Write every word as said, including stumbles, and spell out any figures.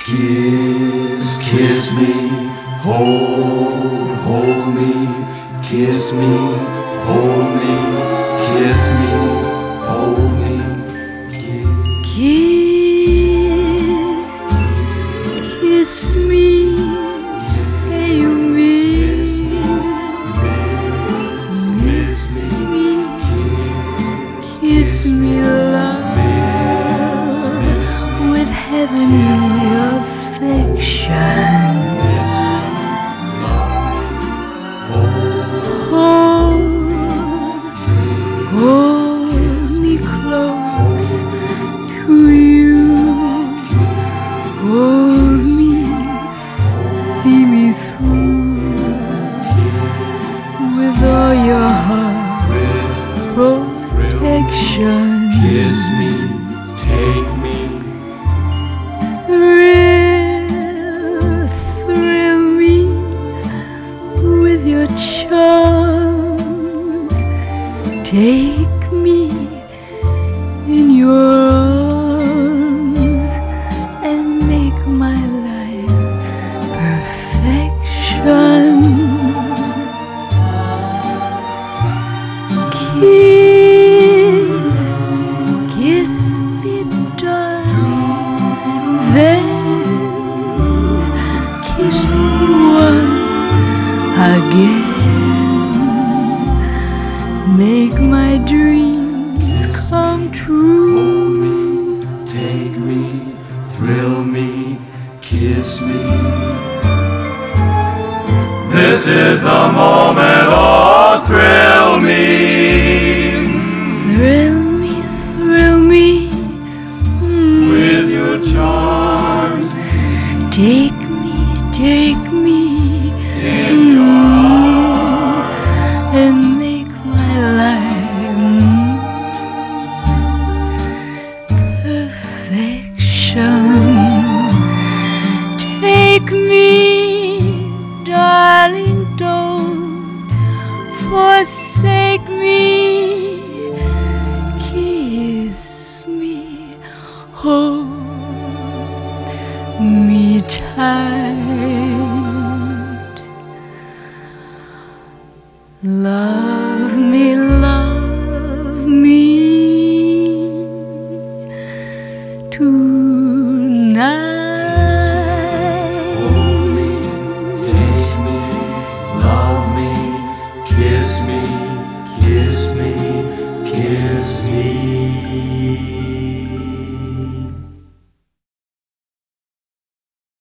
Kiss, kiss me, hold, hold me, kiss me, hold me, kiss me, hold me, kiss. Kiss, kiss me, say you miss, miss me, kiss me, love, with heavenly affection. Hold, hold me close to you. Hold me, see me through with all your heart protection. Kiss me, take me, Thrill, thrill me with your charms. Take me in your arms and make my life perfection. Kiss, kiss me, darling, then kiss me once again. Make my dreams come true. take me, thrill me, kiss me. This is the moment, oh, thrill me. Thrill me, thrill me, mm. With your charms Take me, take me, in your arms. and make my life mm, perfection. Take me, darling, don't forsake me. Kiss me, hold me tight, love.